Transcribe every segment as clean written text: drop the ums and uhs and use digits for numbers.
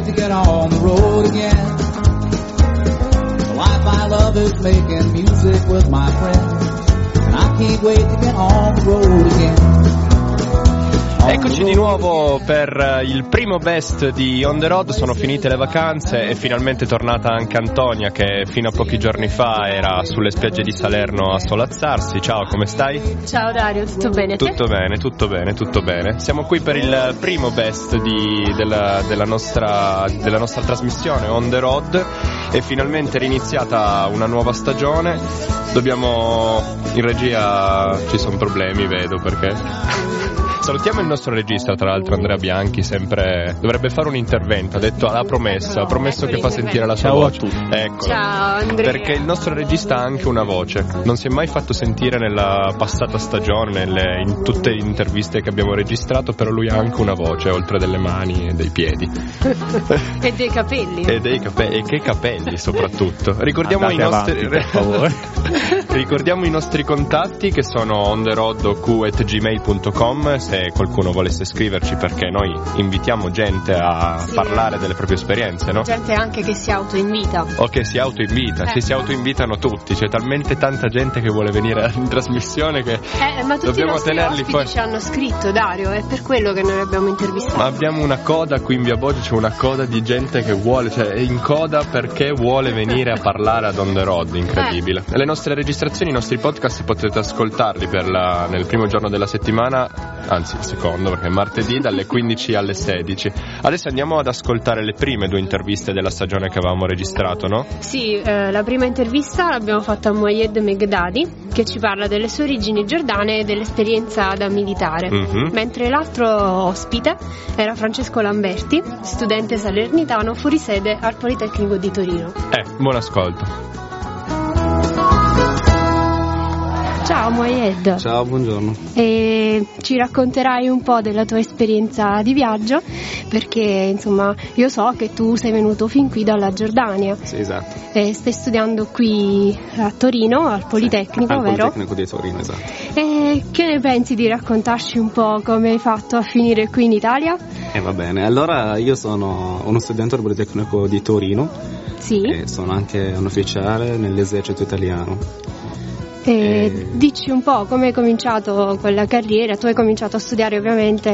wait to get on the road again. The life I love is making music with my friends, and I can't wait to get on the road again. Eccoci di nuovo per il primo best di On The Road. Sono finite le vacanze e finalmente è tornata anche Antonia, che fino a pochi giorni fa era sulle spiagge di Salerno a solazzarsi. Ciao, come stai? Ciao Dario, tutto bene? Tutto bene, tutto bene, tutto bene. Siamo qui per il primo best della nostra trasmissione On The Road. È finalmente riniziata una nuova stagione. Dobbiamo... in regia ci sono problemi, vedo, perché... Salutiamo il nostro regista, tra l'altro, Andrea Bianchi, sempre dovrebbe fare un intervento, ha promesso che fa sentire la sua voce. Eccolo. Ciao Andrea. Perché il nostro regista ha anche una voce, non si è mai fatto sentire nella passata stagione, in tutte le interviste che abbiamo registrato, però lui ha anche una voce, oltre delle mani e dei piedi. E dei capelli. E che capelli soprattutto. Ricordiamo i nostri contatti, che sono ontheroadq@gmail.com, se qualcuno volesse scriverci, perché noi invitiamo gente a parlare delle proprie esperienze, no? Gente anche che si autoinvita. O che si autoinvita, si autoinvitano tutti, c'è talmente tanta gente che vuole venire in trasmissione che ma tutti dobbiamo i nostri tenerli ospiti fuori. ci hanno scritto, Dario, è per quello che noi abbiamo intervistato. Ma abbiamo una coda qui in Via Boggio, c'è una coda di gente che vuole, cioè è in coda perché vuole venire a parlare ad On The Road, incredibile. Le nostre registrazioni, i nostri podcast potete ascoltarli nel primo giorno della settimana, anzi il secondo, perché è martedì, dalle 15 alle 16. Adesso andiamo ad ascoltare le prime due interviste della stagione che avevamo registrato, no? Sì, la prima intervista l'abbiamo fatta a Moayed Megdadi, che ci parla delle sue origini giordane e dell'esperienza da militare, mentre l'altro ospite era Francesco Lamberti, studente salernitano fuori sede al Politecnico di Torino. Buon ascolto. Ciao Moayed. Ciao, buongiorno. E ci racconterai un po' della tua esperienza di viaggio, perché insomma io so che tu sei venuto fin qui dalla Giordania. Sì, esatto. E stai studiando qui a Torino, al Politecnico, al vero? Politecnico di Torino, esatto. E che ne pensi di raccontarci un po' come hai fatto a finire qui in Italia? Va bene, allora io sono uno studente del Politecnico di Torino. Sì. E sono anche un ufficiale nell'esercito italiano. Dici un po' come hai cominciato quella carriera. Tu hai cominciato a studiare ovviamente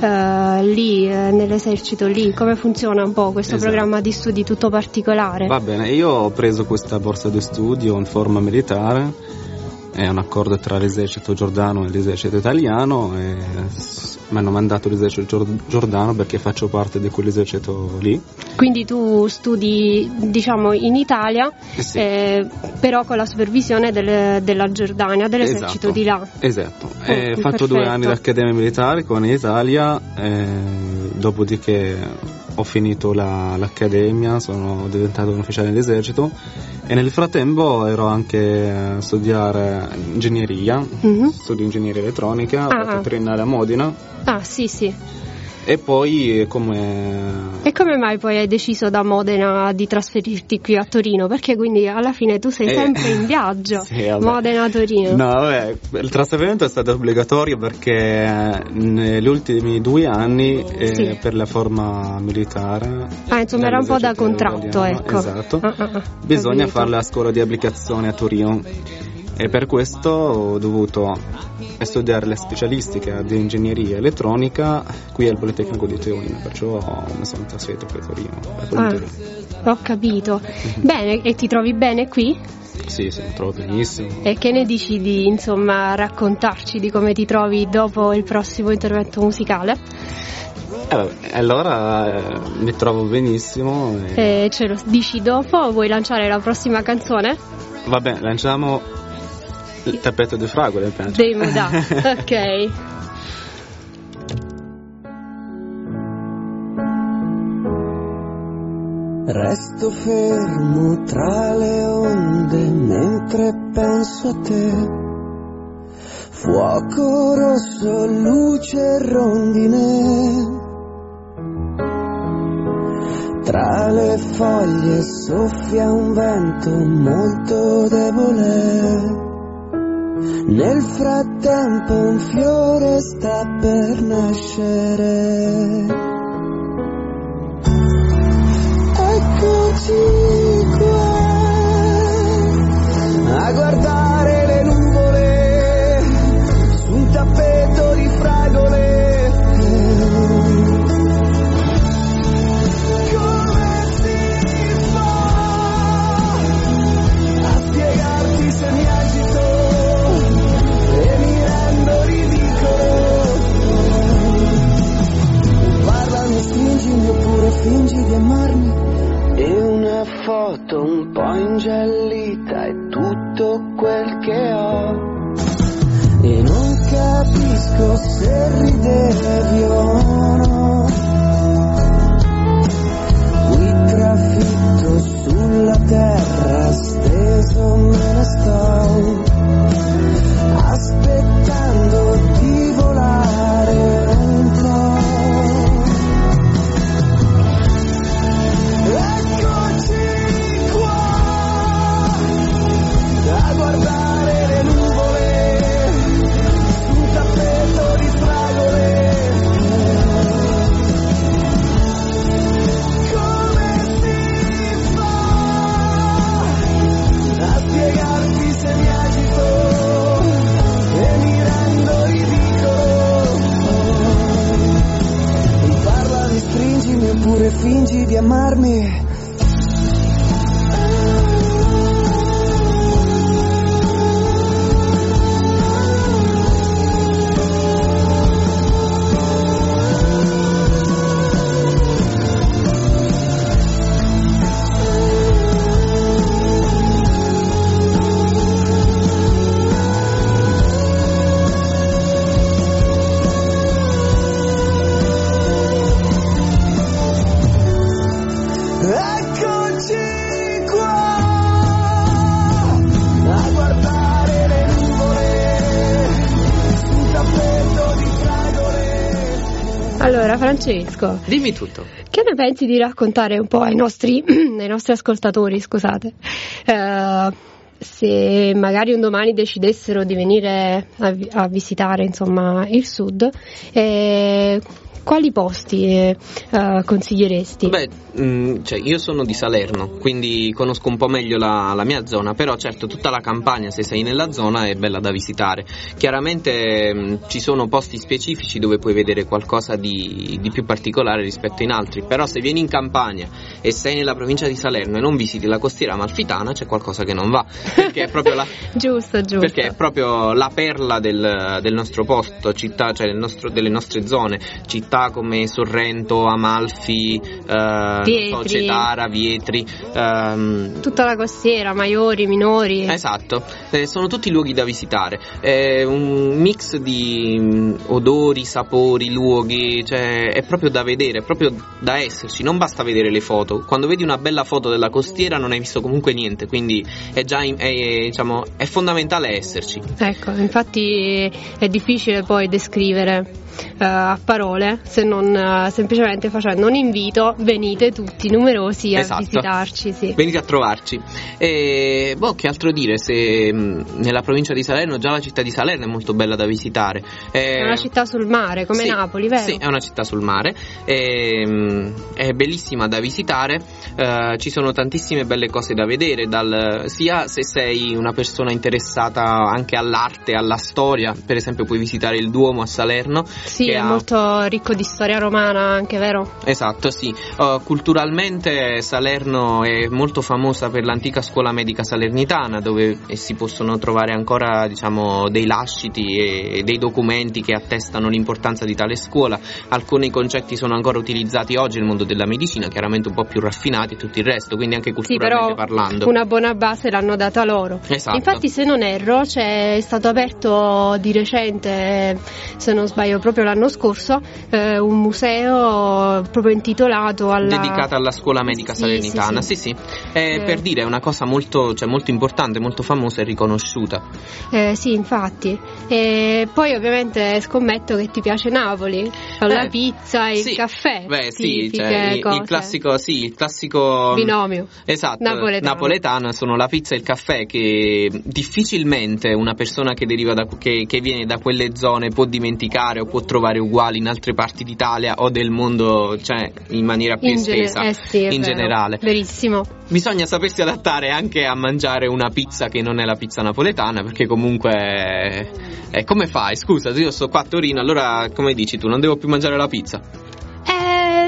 lì nell'esercito, lì come funziona un po' questo programma di studi tutto particolare? Va bene, io ho preso questa borsa di studio in forma militare, è un accordo tra l'esercito giordano e l'esercito italiano, e mi hanno mandato l'esercito giordano perché faccio parte di quell'esercito lì. Quindi tu studi, diciamo, in Italia, però con la supervisione della Giordania, dell'esercito di là. Esatto, ho fatto 2 anni di accademia militare con l'Italia, dopodiché ho finito l'accademia, sono diventato un ufficiale dell'esercito e nel frattempo ero anche a studiare ingegneria, studio ingegneria elettronica, ho fatto triennale a Modena. Ah, sì. E poi E come mai poi hai deciso da Modena di trasferirti qui a Torino? Perché quindi alla fine tu sei sempre in viaggio, Modena-Torino. No, vabbè, il trasferimento è stato obbligatorio perché negli ultimi 2 anni per la forma militare. Insomma era un po' da contratto, ecco. Esatto. Bisogna fare la scuola di applicazione a Torino. E per questo ho dovuto studiare le specialistiche di ingegneria elettronica qui al Politecnico di Torino, perciò mi sono trasferito qui a Torino. Ho capito. Bene, e ti trovi bene qui? Sì, mi trovo benissimo. E che ne dici di, insomma, raccontarci di come ti trovi dopo il prossimo intervento musicale? Allora mi trovo benissimo. Ce lo dici dopo? Vuoi lanciare la prossima canzone? Va bene, lanciamo il tappeto di fragole, penso. Dei Modà, ok. Resto fermo tra le onde mentre penso a te. Fuoco rosso, luce rondine. Tra le foglie soffia un vento molto debole. Nel frattempo un fiore sta per nascere. foto un po' ingiallita è tutto quel che ho. E non capisco se ridevi o no. Qui trafitto sulla terra, steso me ne sto, aspettando di volare un po'. Eccoci qua a guardare le nuvole su un tappeto di fragole. Come si fa a spiegarti se mi agito e mi rendo ridicolo? Parlami, stringimi oppure fingi di amarmi. Allora, Francesco, dimmi tutto. Che ne pensi di raccontare un po' ai nostri ascoltatori, scusate, se magari un domani decidessero di venire a visitare, insomma, il sud, quali posti consiglieresti? Beh, cioè io sono di Salerno, quindi conosco un po' meglio la mia zona, però certo tutta la Campania, se sei nella zona, è bella da visitare. Chiaramente ci sono posti specifici dove puoi vedere qualcosa di più particolare rispetto in altri, però se vieni in Campania e sei nella provincia di Salerno e non visiti la costiera amalfitana, c'è qualcosa che non va, perché è proprio la giusto. Perché è proprio la perla del nostro posto, città, cioè delle nostre zone, città come Sorrento, Amalfi, Cetara, Vietri, tutta la costiera, Maiori, Minori. Esatto, sono tutti luoghi da visitare, è un mix di odori, sapori, luoghi, cioè è proprio da vedere, è proprio da esserci, non basta vedere le foto. Quando vedi una bella foto della costiera non hai visto comunque niente, quindi diciamo, è fondamentale esserci. Ecco, infatti è difficile poi descrivere a parole, se non semplicemente facendo un invito: venite tutti numerosi a visitarci, sì. Venite a trovarci. E che altro dire, se nella provincia di Salerno, già la città di Salerno è molto bella da visitare, è una città sul mare, come Napoli, vero? Sì, è una città sul mare, è bellissima da visitare, ci sono tantissime belle cose da vedere, sia se sei una persona interessata anche all'arte, alla storia. Per esempio puoi visitare il Duomo a Salerno. Sì, è molto ricco di storia romana anche, vero? Esatto, sì. Culturalmente Salerno è molto famosa per l'antica scuola medica salernitana, dove si possono trovare ancora, diciamo, dei lasciti e dei documenti che attestano l'importanza di tale scuola. Alcuni concetti sono ancora utilizzati oggi nel mondo della medicina, chiaramente un po' più raffinati e tutto il resto, quindi anche culturalmente parlando. Una buona base l'hanno data loro. Esatto. Infatti, se non erro, è stato aperto di recente, se non sbaglio proprio l'anno scorso, un museo proprio intitolato dedicato alla scuola medica salernitana. Sì. Per dire, è una cosa molto importante, molto famosa e riconosciuta. Sì, infatti. E poi ovviamente scommetto che ti piace Napoli, la pizza e il caffè. Beh, sì, cioè, il classico binomio. Esatto, napoletano sono la pizza e il caffè, che difficilmente una persona che deriva che viene da quelle zone può dimenticare o può trovare uguali in altre parti d'Italia o del mondo, cioè in maniera più estesa, in generale. Verissimo. Bisogna sapersi adattare anche a mangiare una pizza che non è la pizza napoletana, perché comunque come fai? Scusa, io sto qua a Torino, allora come dici tu, non devo più mangiare la pizza?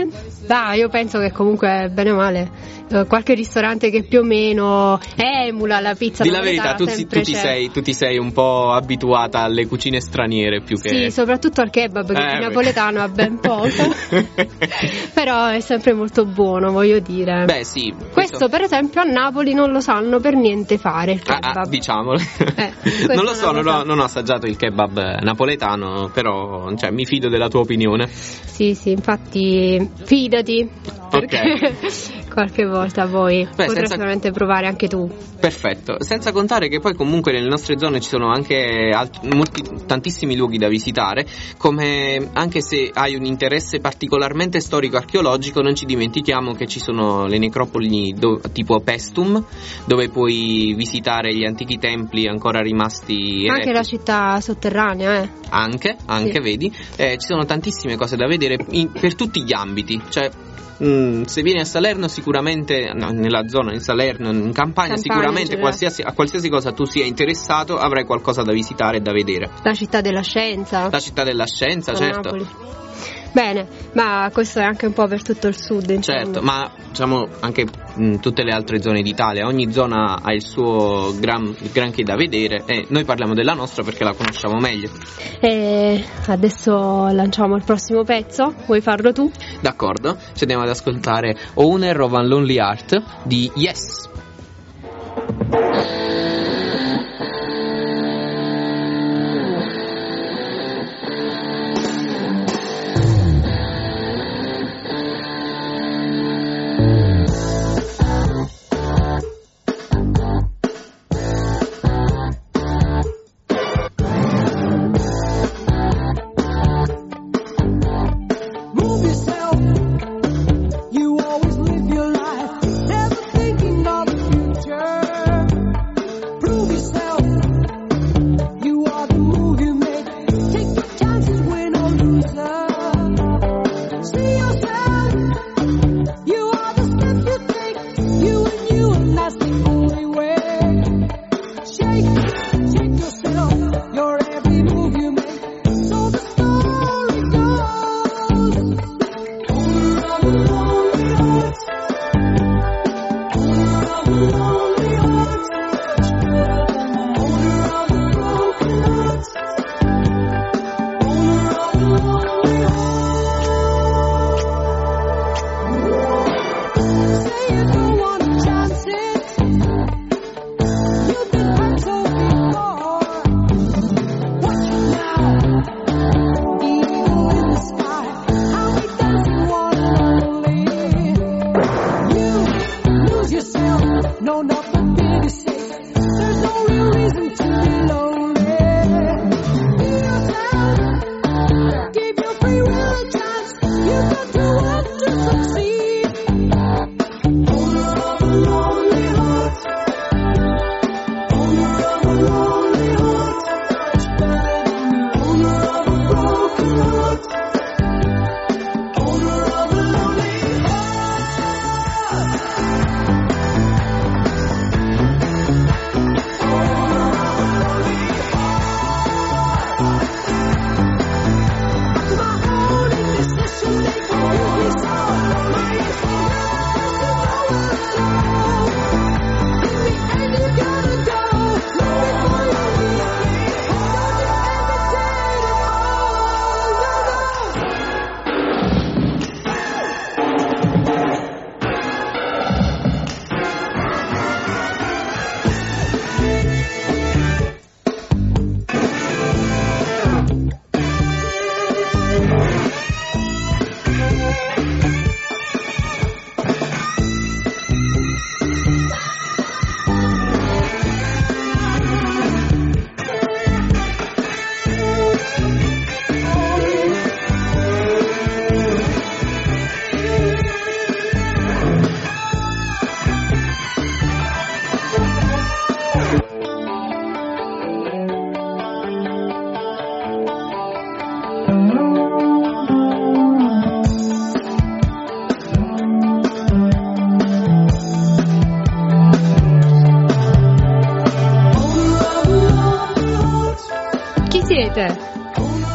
Io penso che comunque bene o male qualche ristorante che più o meno emula la pizza. Di la verità, tu ti sei un po' abituata alle cucine straniere più che... Sì, soprattutto al kebab, che di napoletano ha ben poco. Però è sempre molto buono, voglio dire. Beh, sì. Questo per esempio a Napoli non lo sanno per niente fare il kebab. Diciamolo. Non lo so, non ho assaggiato il kebab napoletano, però mi fido della tua opinione. Sì, infatti fidati. Perché qualche volta poi potrai sicuramente provare anche tu. Perfetto, senza contare che poi comunque nelle nostre zone ci sono anche tantissimi luoghi da visitare, come anche se hai un interesse particolarmente storico-archeologico, non ci dimentichiamo che ci sono le necropoli tipo Paestum, dove puoi visitare gli antichi templi ancora rimasti eretti. Anche la città sotterranea, Anche, sì. Vedi, ci sono tantissime cose da vedere per tutti gli ambiti, se vieni a Salerno sicuramente, nella zona di Salerno, in Campania sicuramente a qualsiasi cosa tu sia interessato avrai qualcosa da visitare e da vedere. La città della scienza, certo. Napoli. Bene, ma questo è anche un po' per tutto il sud, insomma. Certo, ma anche in tutte le altre zone d'Italia, ogni zona ha il suo granché da vedere e noi parliamo della nostra perché la conosciamo meglio. E adesso lanciamo il prossimo pezzo, vuoi farlo tu? D'accordo, ci andiamo ad ascoltare Owner of a Lonely Heart di Yes.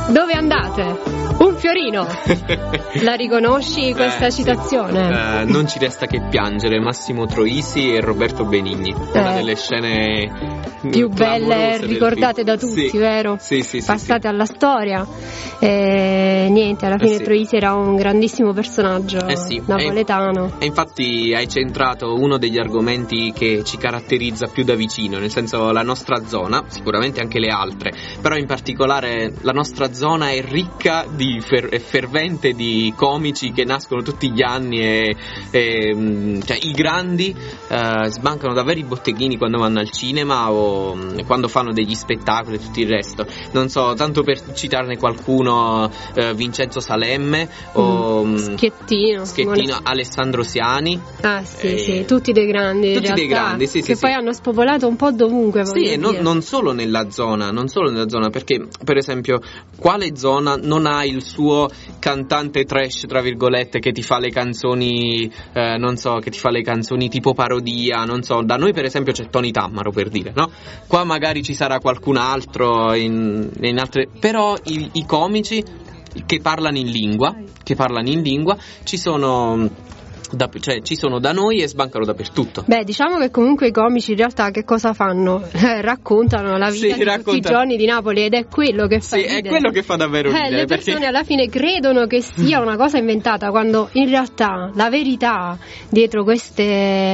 Dove andate? Un fiorino. La riconosci questa citazione? Non ci resta che piangere. Massimo Troisi e Roberto Benigni. Una delle scene più belle ricordate da tutti, sì, vero? Sì, passate alla storia. Niente, alla fine Troisi era un grandissimo personaggio napoletano. E infatti hai centrato uno degli argomenti che ci caratterizza più da vicino, nel senso la nostra zona, sicuramente anche le altre, però in particolare la nostra zona è ricca di fervente di comici che nascono tutti gli anni e cioè, i grandi sbancano davvero i botteghini quando vanno al cinema o quando fanno degli spettacoli e tutto il resto. Non so, tanto per citarne qualcuno, Vincenzo Salemme o Schettino, Alessandro Siani. Sì, tutti dei grandi, tutti dei grandi, sì, che poi hanno spopolato un po' dovunque. Sì, e non solo nella zona, perché per esempio quale zona non ha il suo cantante trash, tra virgolette, che ti fa le canzoni, che ti fa le canzoni tipo parodia, non so, da noi per esempio c'è Tony Tammaro, per dire, no? Qua magari ci sarà qualcun altro in altre, però i comici che parlano in lingua ci sono da noi e sbancano dappertutto. Beh, diciamo che comunque i comici in realtà che cosa fanno? Raccontano la vita di tutti i giorni di Napoli, ed è quello che fa ridere. È quello che fa davvero ridere. Le persone alla fine credono che sia una cosa inventata, quando in realtà la verità dietro queste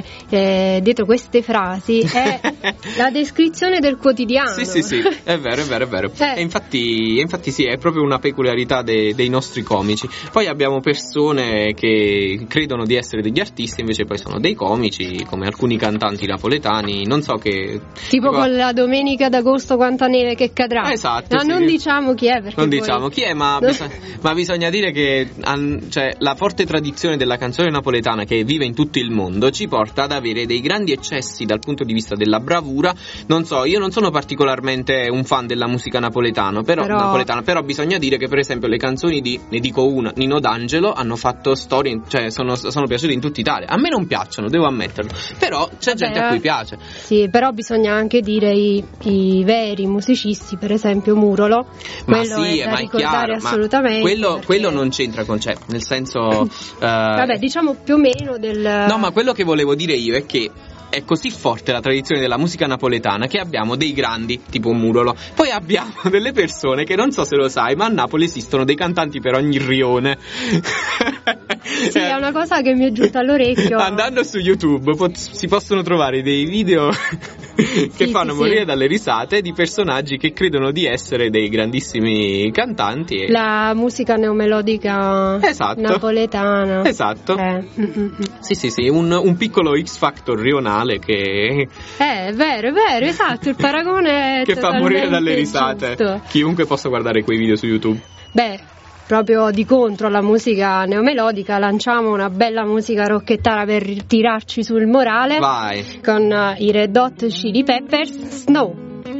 frasi è la descrizione del quotidiano. Sì, è vero. E infatti sì, è proprio una peculiarità dei nostri comici. Poi abbiamo persone che credono di essere degli artisti, invece poi sono dei comici, come alcuni cantanti napoletani, non so che tipo con la domenica d'agosto quanta neve che cadrà. Esatto. Non diciamo chi è, perché non diciamo chi è, ma bisogna dire che la forte tradizione della canzone napoletana, che vive in tutto il mondo, ci porta ad avere dei grandi eccessi dal punto di vista della bravura. Non so, io non sono particolarmente un fan della musica napoletana, però bisogna dire che per esempio le canzoni di, ne dico una, Nino D'Angelo, hanno fatto storie, cioè sono piaciuti in tutta Italia. A me non piacciono, devo ammetterlo, però c'è gente a cui piace. Sì, però bisogna anche dire i veri musicisti, per esempio Murolo, quello è da ricordare assolutamente. Quello non c'entra con nel senso vabbè, diciamo più o meno No, ma quello che volevo dire io è che è così forte la tradizione della musica napoletana che abbiamo dei grandi tipo Murolo, poi abbiamo delle persone che non so se lo sai, ma a Napoli esistono dei cantanti per ogni rione. Sì, è una cosa che mi è giunta all'orecchio. Andando su YouTube si possono trovare dei video che fanno morire dalle risate di personaggi che credono di essere dei grandissimi cantanti. La musica neomelodica napoletana. Esatto. Sì, un piccolo X Factor rionale che è vero, esatto, il paragone è che fa morire dalle risate. Giusto. Chiunque possa guardare quei video su YouTube. Beh, proprio di contro alla musica neomelodica lanciamo una bella musica rocchettara per tirarci sul morale. Vai. Con i Red Hot Chili Peppers, Snow.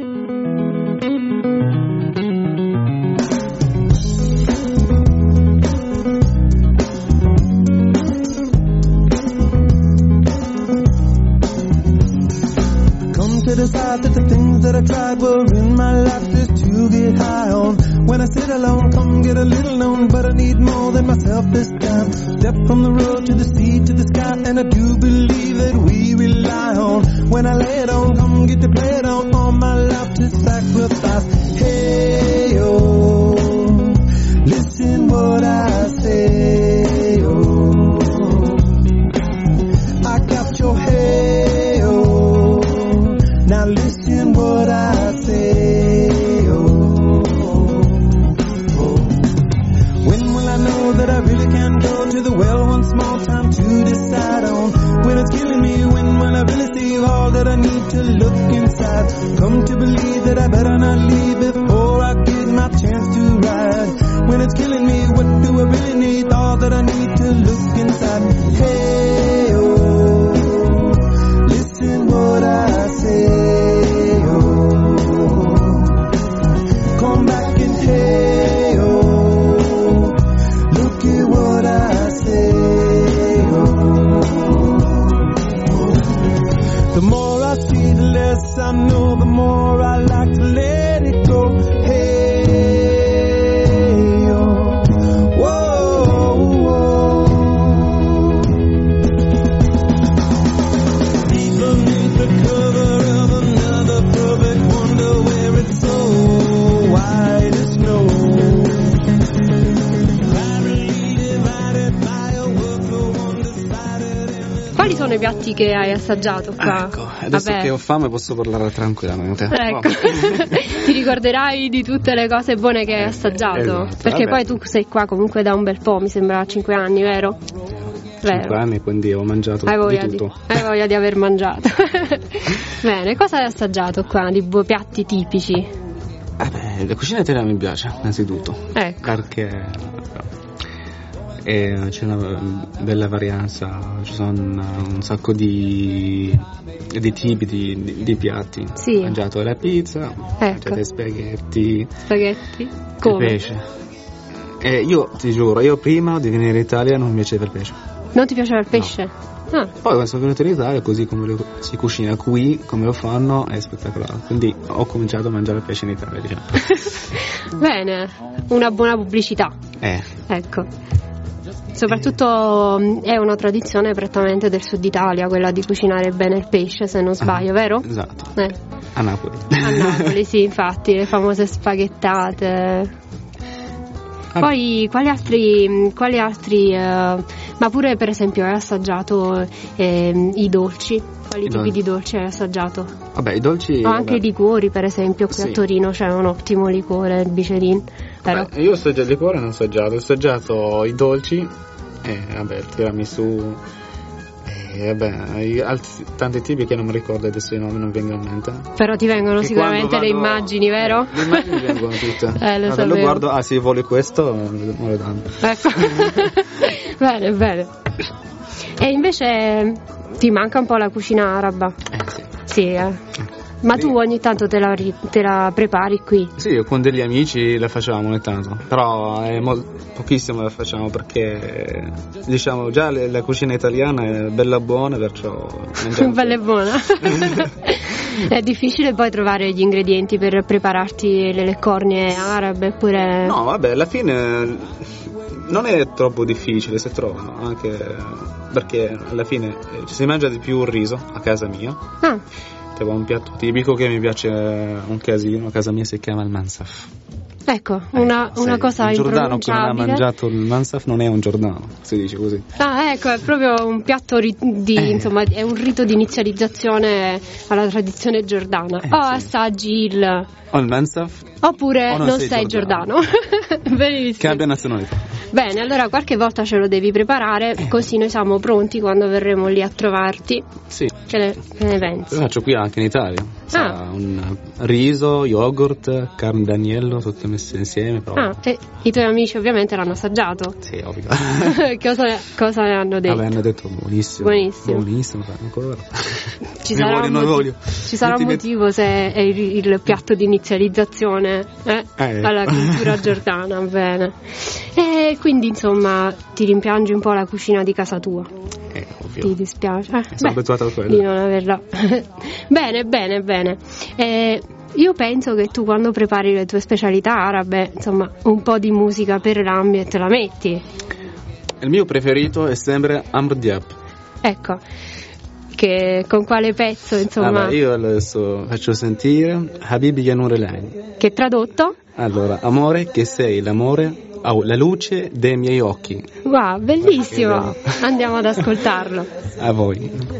To decide that the things that I tried were in my life just to get high on. When I sit alone, come get a little known, but I need more than myself this time. Step from the road to the sea to the sky, and I do believe that we rely on. When I lay it on, come get to play it on, all my life to sacrifice. Hey, oh, listen what I say, oh, I got your hey, oh, now listen what I say, oh, oh. When will I know that I really can go to the well one small time to decide on? When it's killing me, when will I really see all that I need to look inside? Come to believe that I better not leave before I get my chance to ride. When it's killing me, what do I really need? All that I need to look inside. Hey, oh, listen what I say, oh, come back and hey, oh, look at what I say, oh, the more I see, the less I know, the more I like to let it go. Hey, sono i piatti che hai assaggiato qua? Ecco, adesso che ho fame posso parlare tranquillamente. Ecco. Ti ricorderai di tutte le cose buone che hai assaggiato? Esatto, perché poi tu sei qua comunque da un bel po', mi sembra 5 anni, vero? 5 anni, quindi ho mangiato di tutto. Hai voglia di aver mangiato. Bene, cosa hai assaggiato qua di piatti tipici? La cucina italiana mi piace, innanzitutto. Ecco. Perché c'è una bella varianza, ci sono un sacco di tipi di piatti. Sì. Ho mangiato la pizza, ho mangiato spaghetti. Spaghetti? Come? Il pesce. Io ti giuro, io prima di venire in Italia non mi piaceva il pesce. Non ti piaceva il pesce? No. Ah. Poi quando sono venuto in Italia, così come si cucina qui, come lo fanno, è spettacolare. Quindi ho cominciato a mangiare il pesce in Italia, diciamo. Bene, una buona pubblicità. Ecco. Soprattutto è una tradizione prettamente del sud Italia, quella di cucinare bene il pesce, se non sbaglio, vero? Esatto. A Napoli. A Napoli, sì, infatti, le famose spaghettate. Poi quali altri ma pure per esempio hai assaggiato i dolci? Quali tipi di dolci hai assaggiato? Vabbè, i dolci... O anche i liquori, per esempio, qui a Torino c'è un ottimo liquore, il Bicerin. Io ho assaggiato il liquore, non ho assaggiato i dolci, il tiramisù, tanti tipi che non mi ricordo adesso, i nomi non vengono in mente. Però ti vengono sicuramente le immagini, vero? Le immagini vengono tutte. Lo sapevo. Lo guardo, se vuole questo, me lo danno. Ecco. Bene. E invece ti manca un po' la cucina araba? Sì. Ma tu ogni tanto te la prepari qui? Sì, con degli amici la facciamo ogni tanto, però pochissimo la facciamo perché diciamo già la cucina italiana è bella buona, perciò bella e buona. È difficile poi trovare gli ingredienti per prepararti le cornie arabe oppure... No, vabbè, alla fine non è troppo difficile, si trovano, anche perché alla fine ci si mangia di più il riso a casa mia. Tipo un piatto tipico che mi piace un casino, a casa mia si chiama il mansaf. Ecco, una cosa impronunciabile. Il giordano che non ha mangiato il mansaf non è un giordano, si dice così. Ecco, è proprio un piatto insomma, è un rito di inizializzazione alla tradizione giordana. Assaggi il mansaf oppure non sei giordano. Benissimo. Cambia nazionalità. Bene, allora qualche volta ce lo devi preparare, così noi siamo pronti quando verremo lì a trovarti. Sì. Che ne pensi? Lo faccio qui anche in Italia. Un riso, yogurt, carne d'agnello, tutte messe insieme. E i tuoi amici ovviamente l'hanno assaggiato? Sì, ovvio. cosa ne hanno detto? Hanno detto buonissimo. Buonissimo, ancora. Ci sarà un motivo se è il piatto di inizializzazione alla cultura giordana, bene. E quindi insomma ti rimpiangi un po' la cucina di casa tua? Ovvio. Ti dispiace? Sono abituato a quello. Di non averla. Bene. Io penso che tu quando prepari le tue specialità arabe, insomma, un po' di musica per l'ambiente la metti. Il mio preferito è sempre Amr Diab. Ecco. Che con quale pezzo, insomma? Allora, io adesso faccio sentire Habibi Ya Noor al-Ain. Che tradotto? Allora, amore che sei l'amore, la luce dei miei occhi. Wow, bellissimo. Andiamo ad ascoltarlo. A voi.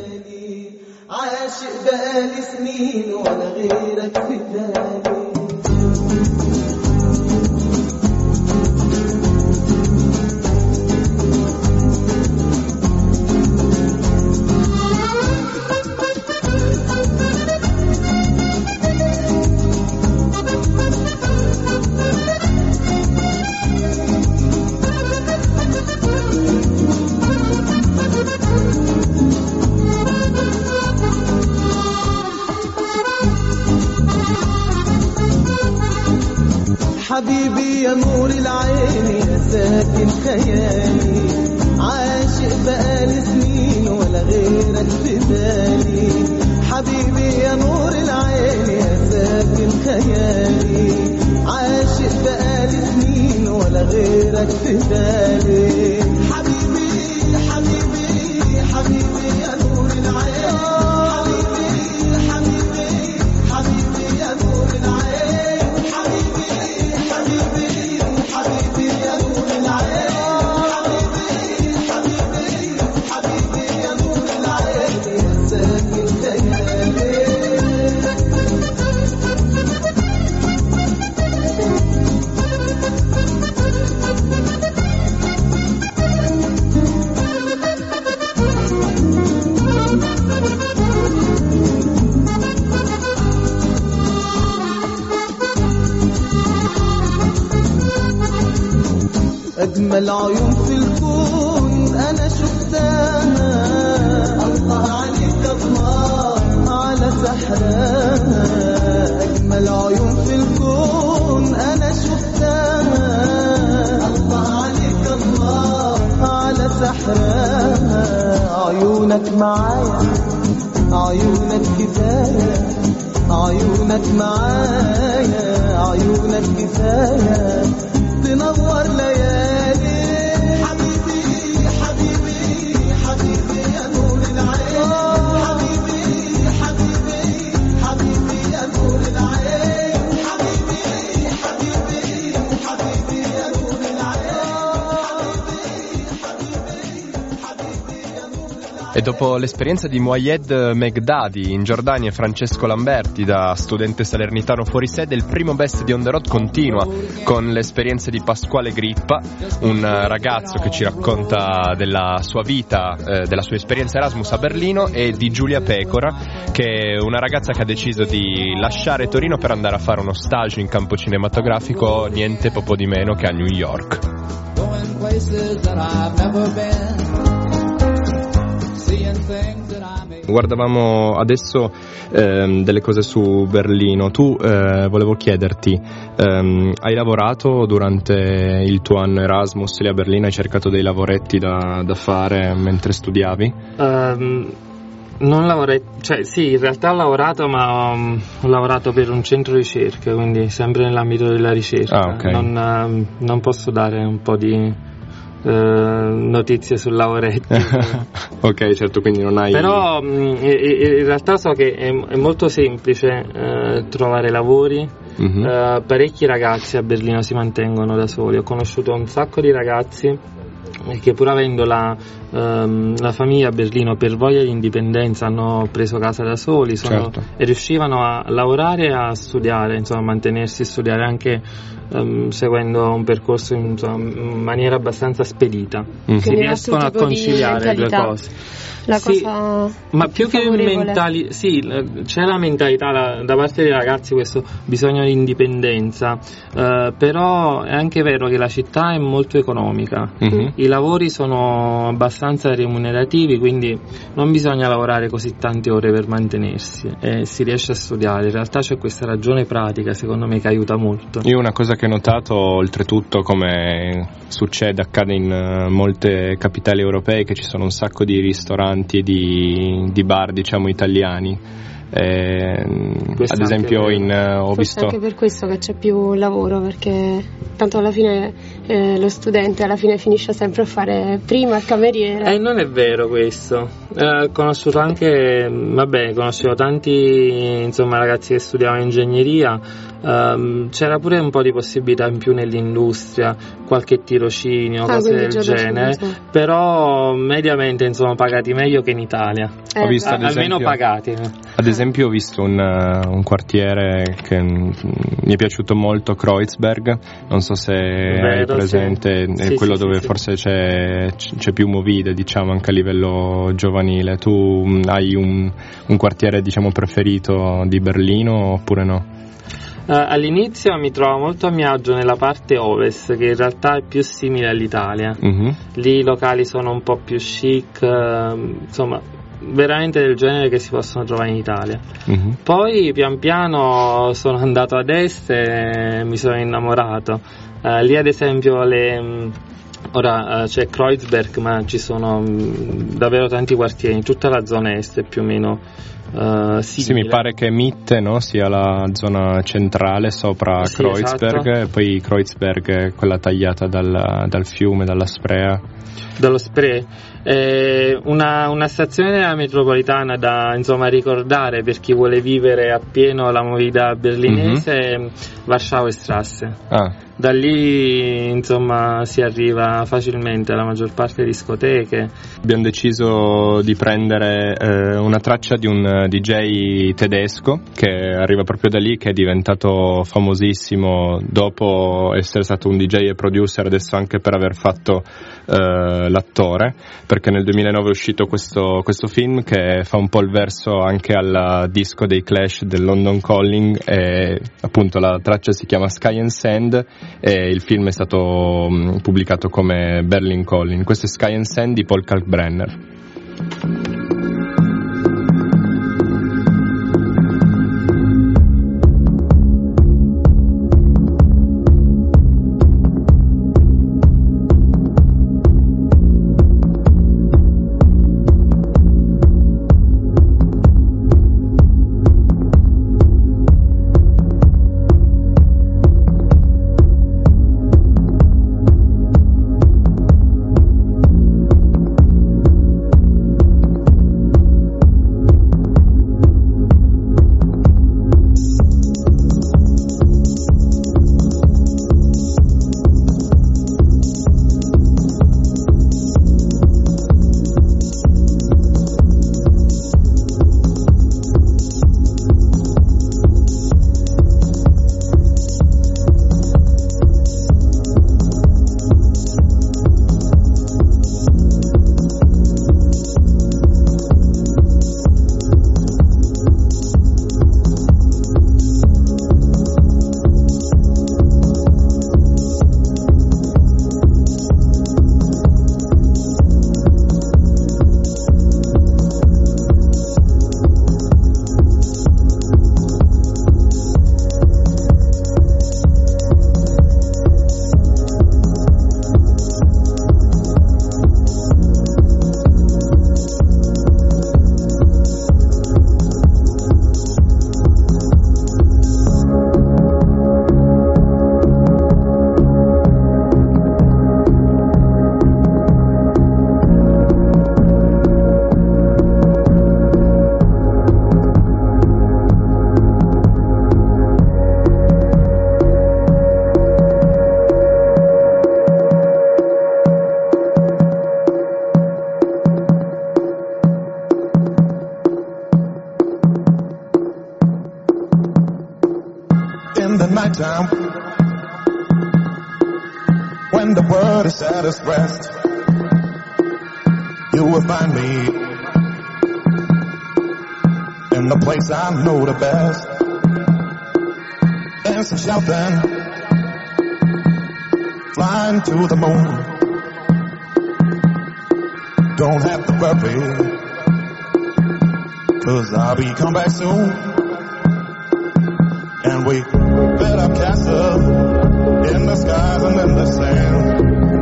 حبيبي يا نور العين يا ساكن خيالي عاشق بقالي سنين ولا غيرك في بالي حبيبي يا نور العين يا ساكن خيالي عاشق بقالي سنين ولا غيرك في بالي حبيبي حبيبي حبيبي يا نور العين حبيبي يا نور العين حبيبي يا نور العين أجمل عيون في الكون أنا شفتها الله عليك الله على سحرها أجمل عيون في الكون أنا شفتها الله عليك الله على سحرها عيونك معايا عيونك كفاية عيونك معايا عيونك كفاية تنور ليالي حبيبي حبيبي حبيبي يا نور العين حبيبي حبيبي حبيبي يا نور العين حبيبي حبيبي حبيبي يا نور العين. E dopo l'esperienza di Moayed Megdadi in Giordania e Francesco Lamberti da studente salernitano fuori sede, il primo best di On The Road continua con le esperienze di Pasquale Grippa, un ragazzo che ci racconta della sua vita, della sua esperienza Erasmus a Berlino, e di Giulia Pecora, che è una ragazza che ha deciso di lasciare Torino per andare a fare uno stage in campo cinematografico, niente poco di meno che a New York. Going places that I've never been. Guardavamo adesso delle cose su Berlino. Tu, volevo chiederti, hai lavorato durante il tuo anno Erasmus lì a Berlino? Hai cercato dei lavoretti da fare mentre studiavi? Non lavorare, cioè sì, in realtà ho lavorato, ma ho lavorato per un centro ricerca, quindi sempre nell'ambito della ricerca. Ah, okay. Non posso dare un po' di notizie sul lavoretti. Ok, certo, quindi non hai. Però in realtà so che è molto semplice trovare lavori. Mm-hmm. Parecchi ragazzi a Berlino si mantengono da soli. Ho conosciuto un sacco di ragazzi che, pur avendo la famiglia a Berlino, per voglia di indipendenza hanno preso casa da soli, certo, e riuscivano a lavorare e a studiare, insomma, a mantenersi e studiare anche seguendo un percorso in maniera abbastanza spedita. Si riescono a conciliare le due cose. Cosa ma più che sì, c'è la mentalità da parte dei ragazzi, questo bisogno di indipendenza, però è anche vero che la città è molto economica. Mm-hmm. I lavori sono abbastanza remunerativi, quindi non bisogna lavorare così tante ore per mantenersi e si riesce a studiare. In realtà c'è questa ragione pratica, secondo me, che aiuta molto. Io una cosa che ho notato, oltretutto, come accade in molte capitali europee, che ci sono un sacco di ristoranti e di bar, diciamo, italiani. Ad esempio ho visto anche per questo che c'è più lavoro, perché tanto alla fine lo studente alla fine finisce sempre a fare prima il cameriere. Non è vero questo. Conosciuto tanti, insomma, ragazzi che studiavano ingegneria. C'era pure un po' di possibilità in più nell'industria, qualche tirocinio, cose del genere, però mediamente, insomma, pagati meglio che in Italia. Ho visto, almeno pagati. Ad esempio ho visto un quartiere che mi è piaciuto molto, Kreuzberg, non so se hai presente, sì. È quello dove forse c'è più movida, diciamo, anche a livello giovanile. Tu hai un quartiere, diciamo, preferito di Berlino oppure no? All'inizio mi trovo molto a mio agio nella parte ovest, che in realtà è più simile all'Italia. Mm-hmm. Lì i locali sono un po' più chic, insomma, veramente del genere che si possono trovare in Italia. Mm-hmm. Poi pian piano sono andato ad est e mi sono innamorato. Lì ad esempio ora c'è Kreuzberg, ma ci sono davvero tanti quartieri in tutta la zona est, più o meno sì, mi pare che Mitte, no, sia la zona centrale sopra Kreuzberg, esatto. E poi Kreuzberg è quella tagliata dal fiume, dalla Spree. Dallo Spree. Una stazione della metropolitana da, insomma, ricordare per chi vuole vivere appieno la movida berlinese, mm-hmm. Warschauerstrasse. Da lì, insomma, si arriva facilmente alla maggior parte delle discoteche. Abbiamo deciso di prendere una traccia di un DJ tedesco che arriva proprio da lì, che è diventato famosissimo dopo essere stato un DJ e producer, adesso anche per aver fatto l'attore, perché nel 2009 è uscito questo film che fa un po' il verso anche al disco dei Clash del London Calling, e appunto la traccia si chiama Sky and Sand e il film è stato pubblicato come Berlin Calling. Questo è Sky and Sand di Paul Kalkbrenner. Time when the world is at its rest, you will find me in the place I know the best, dancing, shouting, flying to the moon. Don't have to worry, 'cause I'll be come back soon. And we built up castles in the skies and in the sand,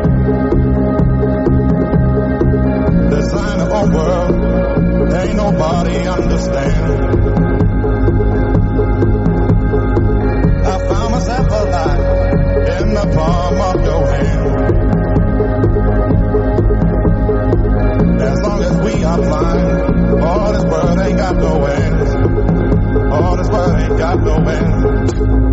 design a whole world ain't nobody understand. I found myself alive in the palm of your hand. As long as we are flying, all this world ain't got no end. All this world ain't got no end.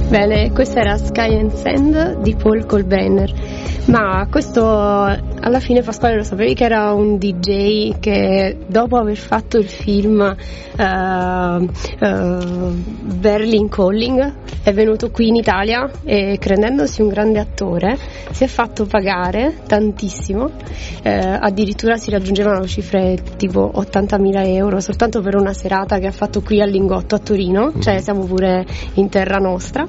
Bene, questa era Sky and Sand di Paul Kalkbrenner. Ma questo alla fine, Pasquale, lo sapevi che era un DJ che dopo aver fatto il film Berlin Calling è venuto qui in Italia e, credendosi un grande attore, si è fatto pagare tantissimo, addirittura si raggiungevano cifre tipo 80.000 euro soltanto per una serata che ha fatto qui al Lingotto a Torino, cioè siamo pure in terra nostra.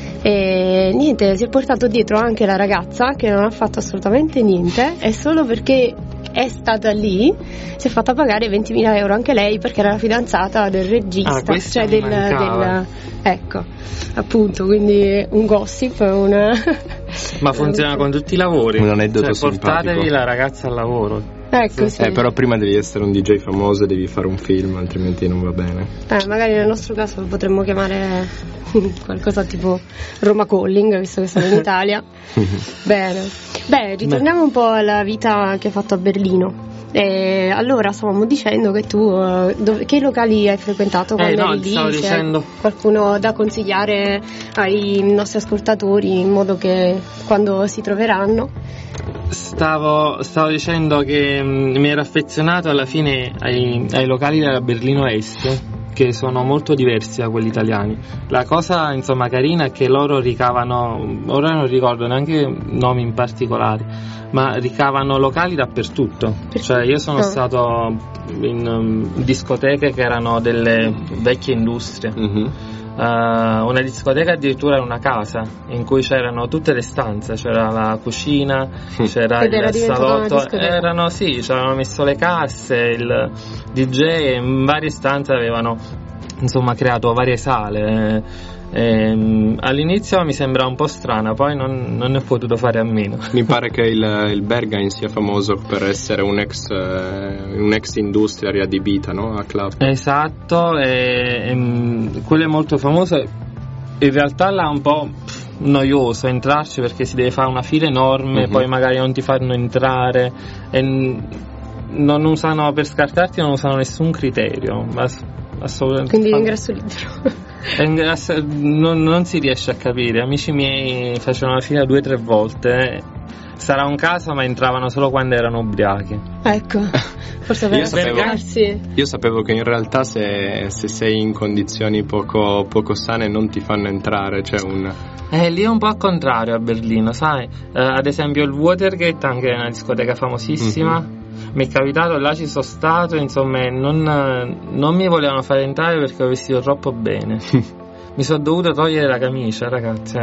E niente, si è portato dietro anche la ragazza che non ha fatto assolutamente niente, e solo perché è stata lì si è fatta pagare 20.000 euro anche lei, perché era la fidanzata del regista, cioè del ecco, appunto, quindi un gossip, ma funziona con tutti i lavori, un aneddoto cioè, portatevi simpatico. La ragazza al lavoro. Ecco, sì. Però prima devi essere un DJ famoso, devi fare un film, altrimenti non va bene. Magari nel nostro caso lo potremmo chiamare qualcosa tipo Roma Calling, visto che siamo in Italia. Bene. Beh, ritorniamo un po' alla vita che hai fatto a Berlino. Allora, stavamo dicendo che tu che locali hai frequentato quando eri lì? Stavo dicendo qualcuno da consigliare ai nostri ascoltatori, in modo che quando si troveranno. Stavo dicendo che mi ero affezionato alla fine ai locali della Berlino Est, che sono molto diversi da quelli italiani. La cosa insomma carina è che loro ricavano, ora non ricordo neanche nomi in particolare, ma ricavano locali dappertutto. Cioè io sono stato in discoteche che erano delle vecchie industrie. Una discoteca addirittura era una casa in cui c'erano tutte le stanze, c'era la cucina, c'era il salotto, c'avevano messo le casse, il DJ, in varie stanze avevano insomma creato varie sale. All'inizio mi sembra un po' strana, poi non ne ho potuto fare a meno. Mi pare che il Berghain sia famoso per essere un'ex industria riadibita, no? A club. Esatto, quello è molto famoso. In realtà là è un po' noioso entrarci, perché si deve fare una fila enorme, poi magari non ti fanno entrare e non usano, per scartarti non usano nessun criterio, assolutamente. Quindi l'ingresso libero. Non si riesce a capire. Amici miei facevano la fila 2 o 3 volte. Sarà un caso, ma entravano solo quando erano ubriachi. Ecco, forse per sbergarsi. Io sapevo che in realtà se sei in condizioni poco sane non ti fanno entrare, cioè lì è un po' al contrario a Berlino, sai? Ad esempio il Watergate, anche è una discoteca famosissima. Mi è capitato, là ci sono stato, insomma non mi volevano fare entrare perché ho vestito troppo bene. Mi sono dovuto togliere la camicia, ragazzi.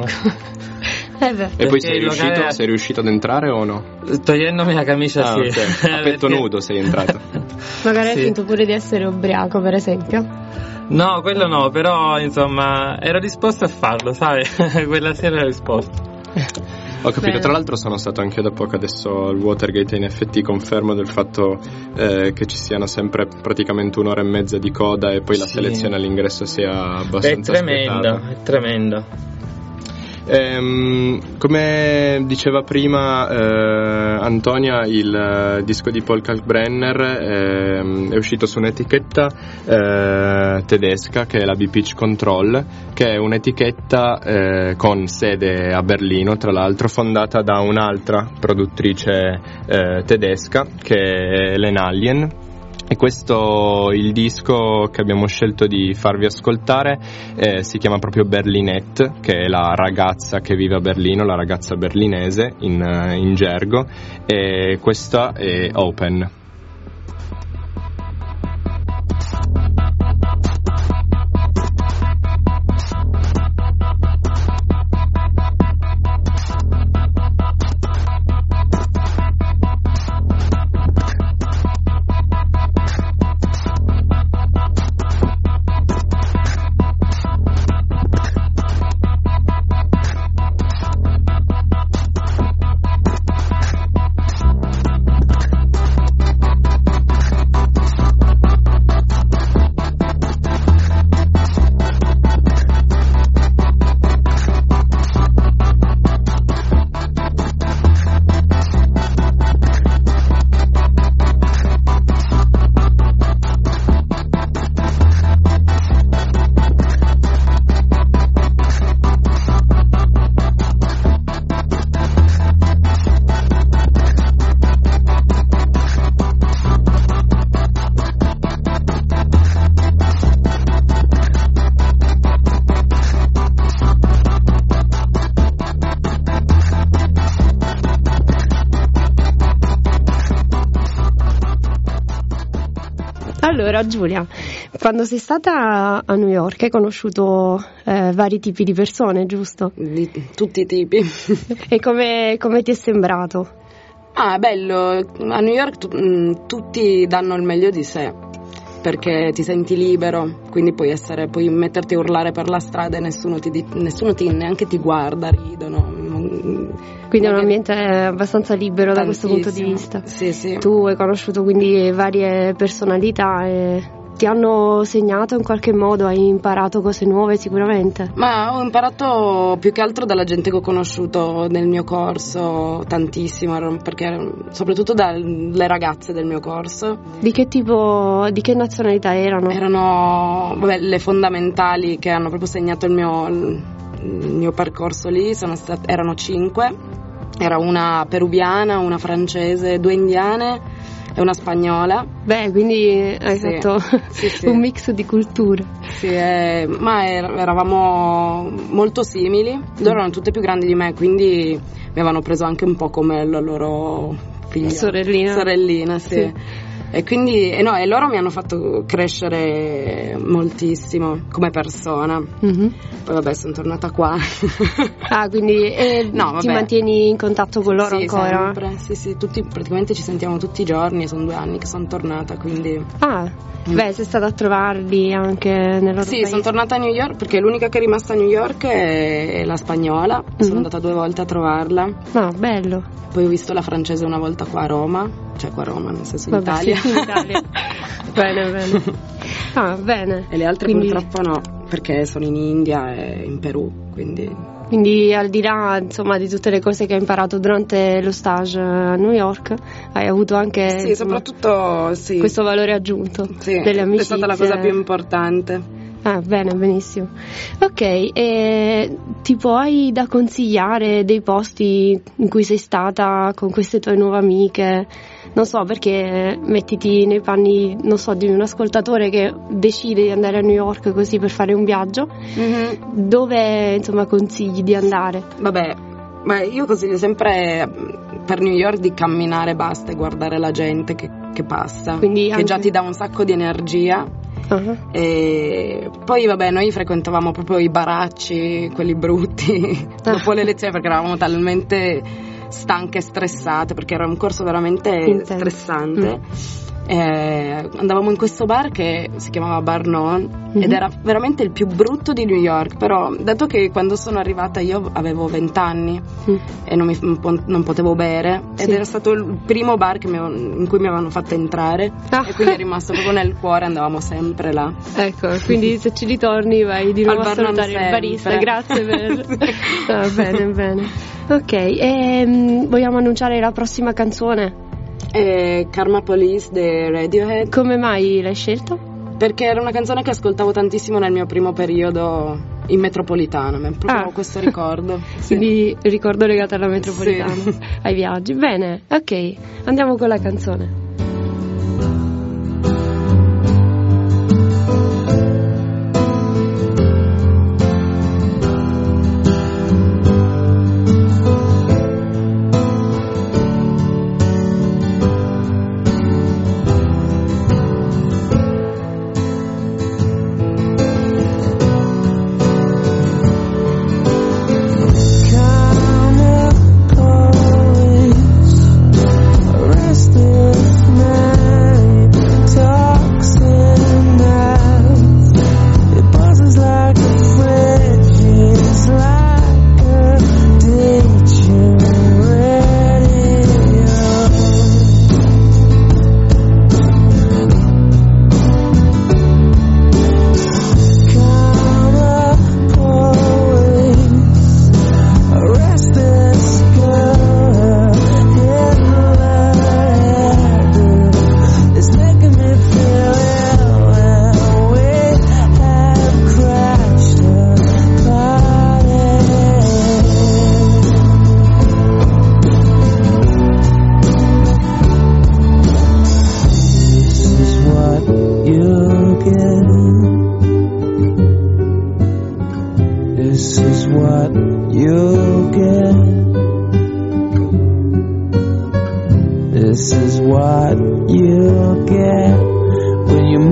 E poi sei riuscito ad entrare o no? Togliendomi la camicia, sì. Okay. A petto nudo sei entrato. Magari hai finto pure di essere ubriaco, per esempio. No, quello no, però insomma ero disposto a farlo, sai? Quella sera ero disposto. Ho capito, tra l'altro sono stato anche da poco adesso al Watergate e in effetti confermo del fatto che ci siano sempre praticamente 1 ora e mezza di coda e poi la selezione all'ingresso sia abbastanza spietata. È tremenda. Come diceva prima Antonia, il disco di Paul Kalkbrenner è uscito su un'etichetta tedesca che è la B-Pitch Control, che è un'etichetta con sede a Berlino, tra l'altro fondata da un'altra produttrice tedesca che è Lenalien. E questo, il disco che abbiamo scelto di farvi ascoltare, si chiama proprio Berlinette, che è la ragazza che vive a Berlino, la ragazza berlinese in gergo, e questa è Open. Allora Giulia, quando sei stata a New York hai conosciuto vari tipi di persone, giusto? Di tutti i tipi. E come ti è sembrato? È bello, a New York tutti danno il meglio di sé, perché ti senti libero, quindi puoi metterti a urlare per la strada e nessuno neanche ti guarda, ridono. Quindi è un ambiente abbastanza libero da questo punto di vista. Sì. Tu hai conosciuto quindi varie personalità e ti hanno segnato in qualche modo, hai imparato cose nuove sicuramente? Ma ho imparato più che altro dalla gente che ho conosciuto nel mio corso, tantissimo, perché soprattutto dalle ragazze del mio corso. Di che nazionalità erano? Erano le fondamentali che hanno proprio segnato il mio percorso lì, erano 5. Era una peruviana, una francese, 2 indiane e una spagnola. Beh, quindi hai fatto un mix di culture. Sì, ma eravamo molto simili. Loro erano tutte più grandi di me, quindi mi avevano preso anche un po' come la loro figlia. Sorellina, sì. E quindi e loro mi hanno fatto crescere moltissimo come persona. Mm-hmm. Poi vabbè, sono tornata qua. Quindi ti mantieni in contatto con loro ancora? Sempre. Sì, praticamente ci sentiamo tutti i giorni, sono 2 anni che sono tornata, quindi sei stata a trovarli anche nel loro paese? Sono tornata a New York perché l'unica che è rimasta a New York è la spagnola. Sono andata 2 volte a trovarla. Bello. Poi ho visto la francese una volta qua a Roma, nel senso in Italia. Sì, in Italia. Bene. Bene. E le altre purtroppo no, perché sono in India e in Perù, Quindi al di là di tutte le cose che hai imparato durante lo stage a New York, hai avuto anche soprattutto questo valore aggiunto delle amicizie. È stata la cosa più importante. Bene, benissimo. Ok, hai da consigliare dei posti in cui sei stata con queste tue nuove amiche? Non so, perché mettiti nei panni, di un ascoltatore che decide di andare a New York così per fare un viaggio. Mm-hmm. Dove, consigli di andare? Vabbè, io consiglio sempre per New York di camminare, basta, e guardare la gente che passa. Quindi che già ti dà un sacco di energia. Uh-huh. E poi noi frequentavamo proprio i baracci, quelli brutti, dopo le lezioni, perché eravamo talmente stanche e stressate, perché era un corso veramente stressante. Andavamo in questo bar che si chiamava Bar Non, ed era veramente il più brutto di New York, però dato che quando sono arrivata io avevo 20 anni e non potevo bere, ed era stato il primo bar in cui mi avevano fatto entrare, e quindi è rimasto proprio nel cuore, andavamo sempre là. Ecco, quindi se ci ritorni vai di nuovo a salutare il barista. Grazie per bene. Ok, vogliamo annunciare la prossima canzone? Karma Police dei Radiohead. Come mai l'hai scelta? Perché era una canzone che ascoltavo tantissimo nel mio primo periodo in metropolitana, proprio questo ricordo. Quindi ricordo legato alla metropolitana, ai viaggi. Bene, ok, andiamo con la canzone. Arrested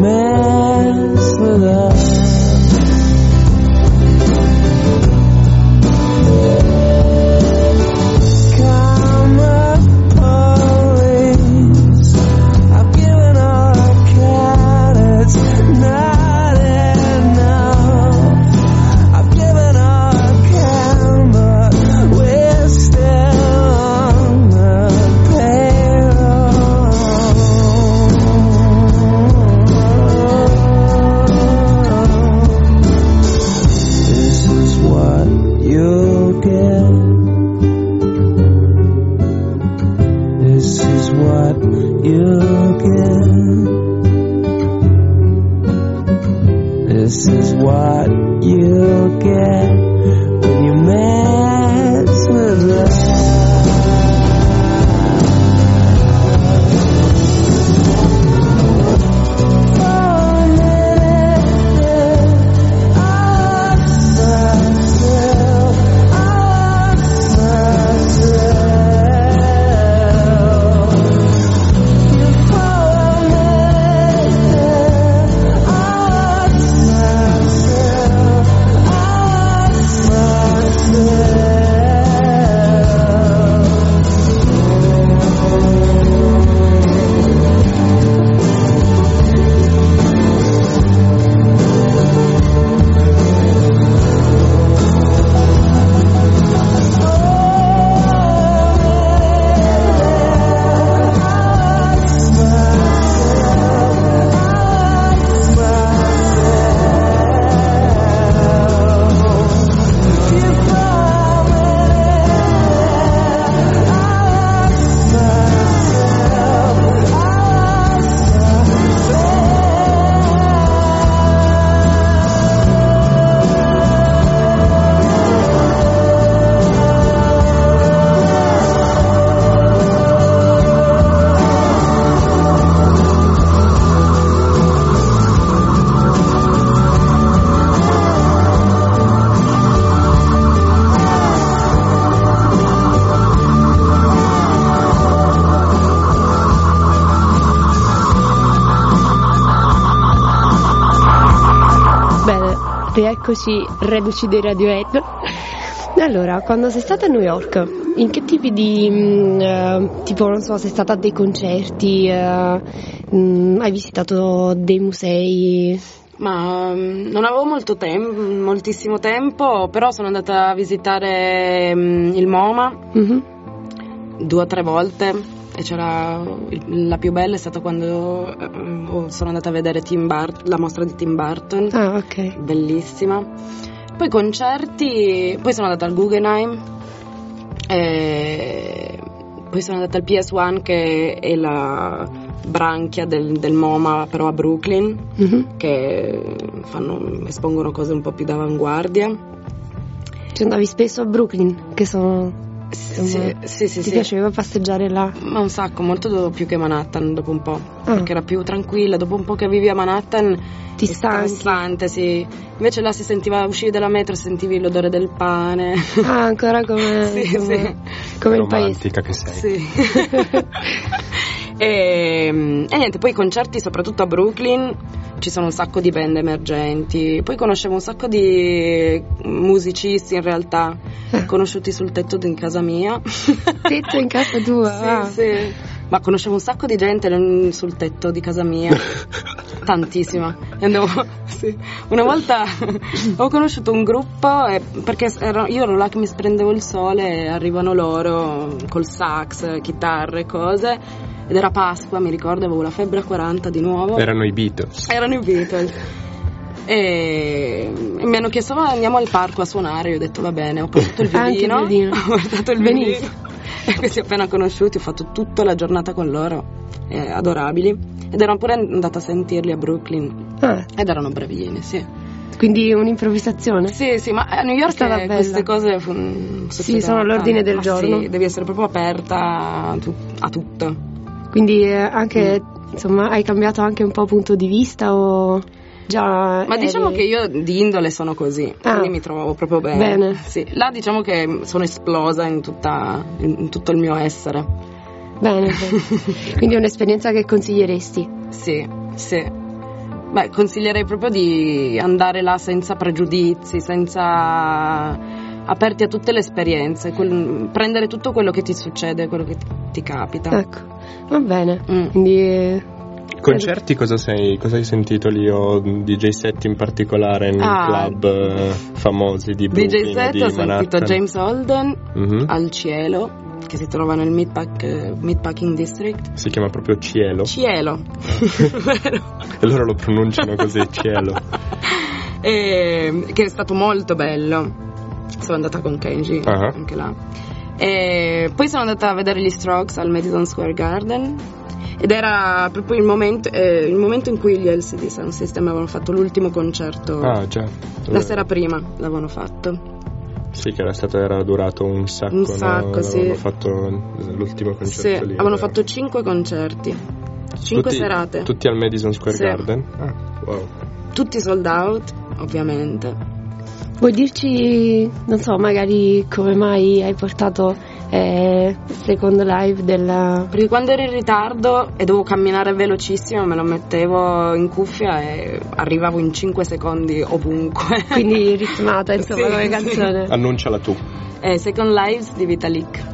mess with us. This is what you get when you mess with love. Rieccoci reduci dei Radiohead. Allora, quando sei stata a New York, in che tipi di tipo, non so, sei stata a dei concerti, hai visitato dei musei? Ma non avevo moltissimo tempo, però sono andata a visitare il MoMA 2 o 3 volte. E c'era la più bella è stata quando sono andata a vedere la mostra di Tim Burton. Ah, ok. Bellissima. Poi concerti, poi sono andata al Guggenheim, e poi sono andata al PS1, che è la branchia del MoMA, però a Brooklyn, che espongono cose un po' più d'avanguardia. Ci andavi spesso a Brooklyn, che sono... Sì. Ti piaceva passeggiare là? Ma un sacco, molto più che Manhattan dopo un po', perché era più tranquilla. Dopo un po' che vivi a Manhattan ti stanchi. Stressante, sì. Invece là si sentiva, uscivi dalla metro, sentivi l'odore del pane. Ah, ancora come il paese che sei. Sì. E niente, poi i concerti soprattutto a Brooklyn, ci sono un sacco di band emergenti. Poi conoscevo un sacco di musicisti, in realtà conosciuti sul tetto di casa mia. Tetto in casa tua? Sì. Ma conoscevo un sacco di gente sul tetto di casa mia. Tantissima. Sì. Una volta ho conosciuto un gruppo, perché io ero là che mi sprendevo il sole e arrivano loro col sax, chitarre, cose. Ed era Pasqua, mi ricordo, avevo la febbre a 40 di nuovo. Erano i Beatles. E mi hanno chiesto: ma andiamo al parco a suonare? Io ho detto va bene, ho portato il violino. Ho portato il violino. E questi appena conosciuti, ho fatto tutta la giornata con loro, adorabili. Ed ero pure andata a sentirli a Brooklyn. Ed erano bravini, sì. Quindi un'improvvisazione? Sì, ma a New York queste cose sì, sono all'ordine del giorno. Sì, devi essere proprio aperta a tutto. Quindi anche, insomma, hai cambiato anche un po' punto di vista o già... Ma diciamo che io di indole sono così, quindi mi trovavo proprio bene. Sì. Là diciamo che sono esplosa in tutto il mio essere. Bene. Quindi è un'esperienza che consiglieresti? Sì. consiglierei proprio di andare là senza pregiudizi, aperti a tutte le esperienze, prendere tutto quello che ti succede, quello che ti capita. Ecco, va bene. Quindi concerti cosa hai sentito lì, o DJ set in particolare in club famosi di Brooklyn, DJ set di ho Manhattan? sentito James Holden al Cielo, che si trova nel Meatpacking District. Si chiama proprio Cielo? Cielo. E loro lo pronunciano così, Cielo. Che è stato molto bello. Sono andata con Kenji anche là. E poi sono andata a vedere gli Strokes al Madison Square Garden, ed era proprio il momento in cui gli LCD Sound System avevano fatto l'ultimo concerto. Già. La sera prima l'avevano fatto. Sì, che era durato un sacco, sì. Avevano fatto l'ultimo concerto lì. Avevano fatto 5 concerti, 5 serate. Tutti al Madison Square Garden? Wow. Tutti sold out, ovviamente. Vuoi dirci, non so, magari come mai hai portato Second Live Perché quando ero in ritardo e dovevo camminare velocissimo, me lo mettevo in cuffia e arrivavo in 5 secondi ovunque. Quindi ritmata, insomma, come canzone. Annunciala tu. Second Lives di Vitalik.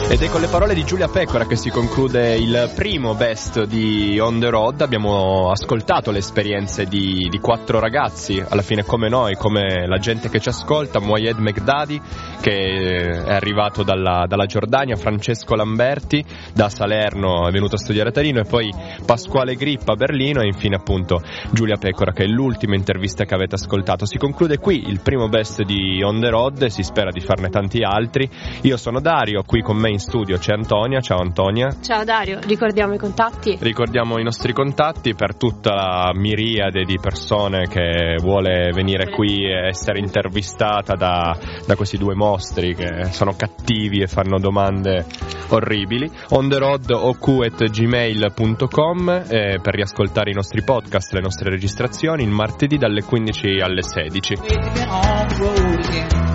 Ed è con le parole di Giulia Pecora che si conclude il primo Best di On The Road. Abbiamo ascoltato le esperienze di 4 ragazzi, alla fine come noi, come la gente che ci ascolta. Moayed Megdadi, che è arrivato dalla Giordania, Francesco Lamberti da Salerno, è venuto a studiare a Torino, e poi Pasquale Grippa a Berlino, e infine appunto Giulia Pecora, che è l'ultima intervista che avete ascoltato. Si conclude qui il primo Best di On The Road e si spera di farne tanti altri. Io sono Dario, qui con me in studio c'è Antonia. Ciao Antonia. Ciao Dario, ricordiamo i contatti? Ricordiamo i nostri contatti per tutta la miriade di persone che vuole venire qui e essere intervistata da questi 2 mostri che sono cattivi e fanno domande orribili. ontheroad@gmail.com per riascoltare i nostri podcast, le nostre registrazioni il martedì dalle 15 alle 16.